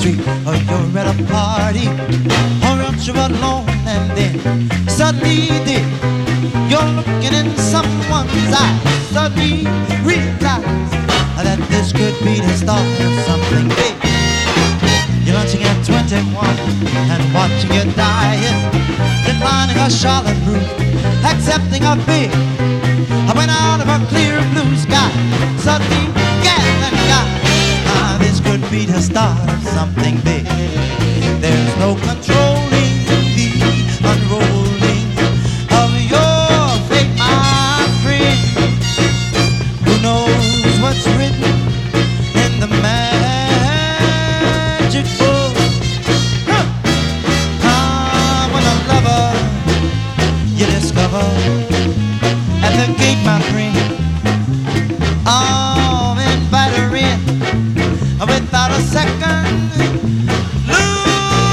street, or you're at a party, or else you're alone, and then suddenly there, you're looking in someone's eyes. Suddenly realize that this could be the start of something big. You're lunching at 21 and watching your diet, declining a Charlotte roof, accepting a bid. I went out of a clear blue sky, suddenly gas and got. This could be the start of something big. There's no controlling the unrolling of your fate, my friend. Who knows what's written in the magic book? When a lover you discover at the gate, my friend, invite her in without a second look.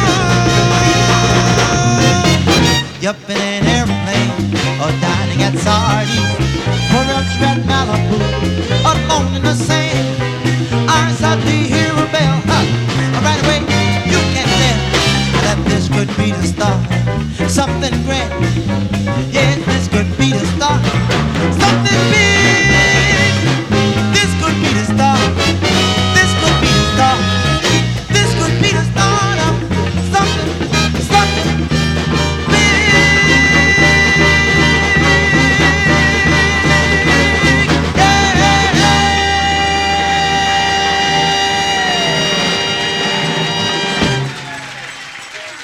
You're up in an airplane or dining at Sardines, or else you're at Malibu, alone in the sand. I suddenly hear a bell, right away you can tell that this could be the start, something grand. Yes, this could be the start, something big. This could be the start. This could be the start. This could be the start of something, something big. Yeah.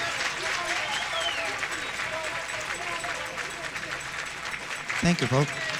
Thank you, folks.